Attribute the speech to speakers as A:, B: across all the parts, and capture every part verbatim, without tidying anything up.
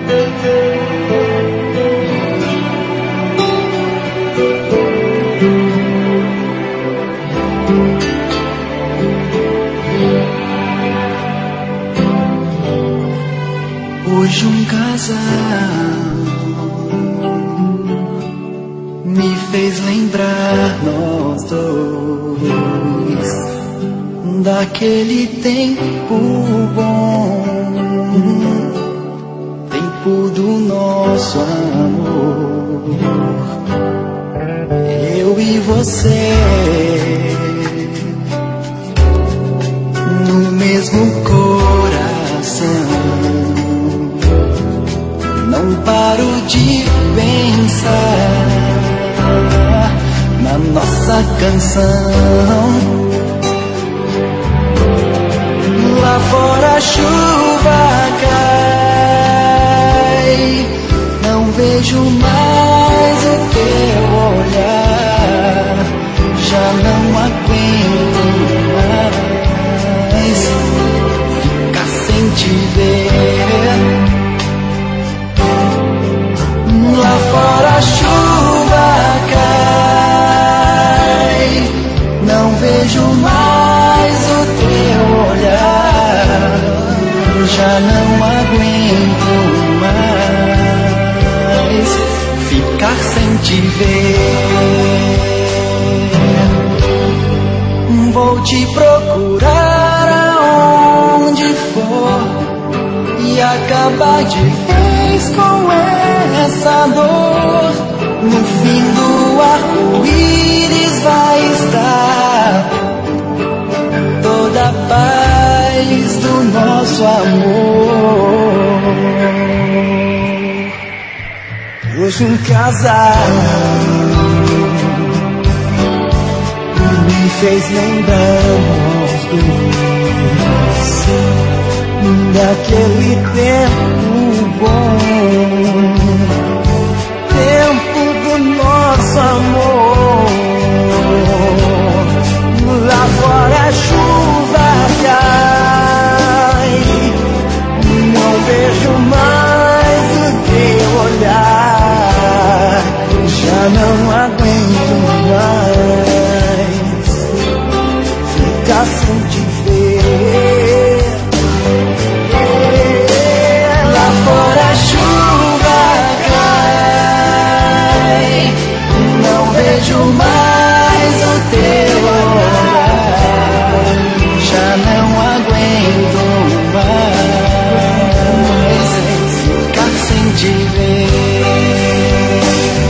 A: Hoje um casal me fez lembrar nós dois daquele tempo bom, tempo do nosso amor. Eu e você no mesmo coração. Não paro de pensar na nossa canção. Lá fora a chuva cai, não vejo mais o teu olhar. Já não aguento mais ficar sem te ver. Lá fora a chuva cai, não vejo mais o teu olhar. Já não aguento mais ficar sem te ver. Vou te procurar aonde for e acabar de vez com essa dor. No fim do arco-íris vai estar toda a paz do nosso amor. Hoje um casal me fez lembrar nós dois daquele tempo bom, tempo do nosso amor. Lá fora a chuva cai, não vejo mais o teu olhar. Já não aguento mais ficar sem te ver. Lá fora a chuva cai, não vejo mais o teu olhar. Já não aguento mais ficar sem te ver.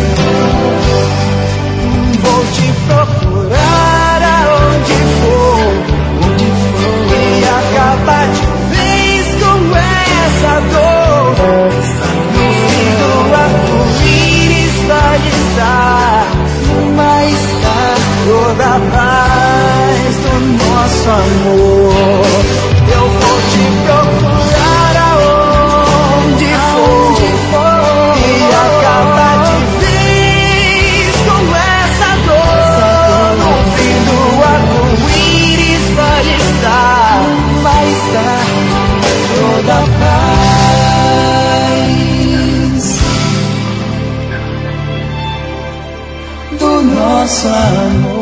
A: Vou te procurar aonde for, onde for, e acabar de vez com essa dor. No fim do arco-íris vai estar, vai estar toda a paz do nosso amor. Eu vou te procurar aonde for e acabar de vez com essa dor. No fim do arco-íris vai estar, vai estar toda a paz do nosso amor.